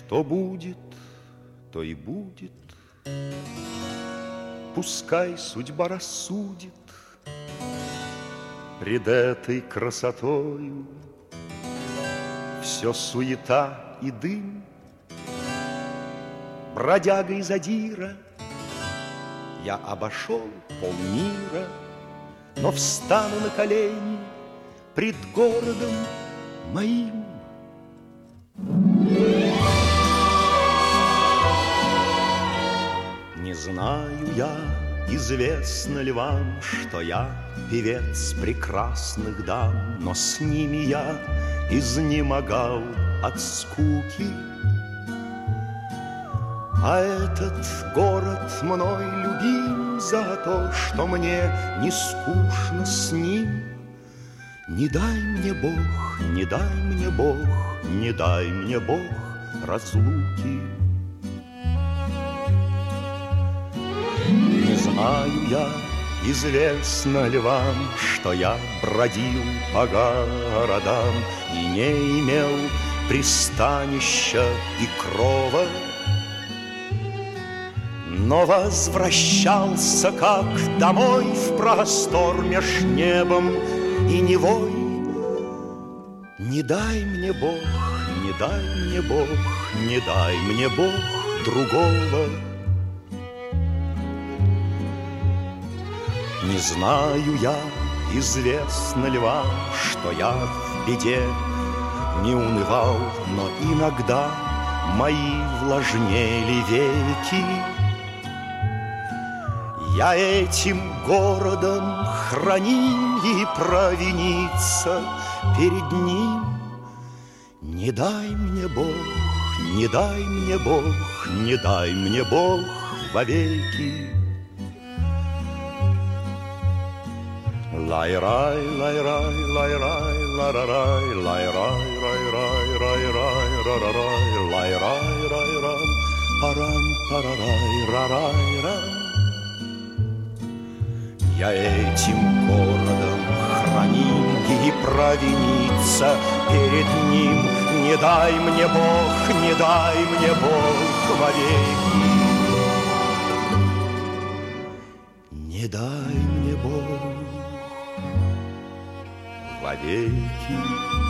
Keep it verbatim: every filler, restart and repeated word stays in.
Что будет, то и будет. Пускай судьба рассудит пред этой красотою. Все суета и дым, бродяга и задира. Я обошел полмира, но встану на колени пред городом моим. Не знаю я, известно ли вам, что я певец прекрасных дам, но с ними я изнемогал от скуки. А этот город мной любим за то, что мне не скучно с ним. Не дай мне Бог, не дай мне Бог, не дай мне Бог разлуки. Не знаю я, известно ли вам, что я бродил по городам и не имел пристанища и крова, но возвращался как домой в простор меж небом и Невой. Не дай мне Бог, не дай мне Бог, не дай мне Бог другого. Не знаю я, известно ли вам, что я в беде не унывал, но иногда мои влажнели веки. Я этим городом храним и провиниться перед ним. Не дай мне Бог, не дай мне Бог, не дай мне Бог вовеки. Лай-рай, лай-рай, лай-рай, ла-ра-рай, лай-рай, рай-рай, рай-рай, ра-ра-рай, лай-рай, рай-рам, парам, парарай, рарай-рам. Я этим городом храним и провиниться перед ним. Не дай мне Бог, не дай мне Бог вовеки. Не дай мне Бог вовеки.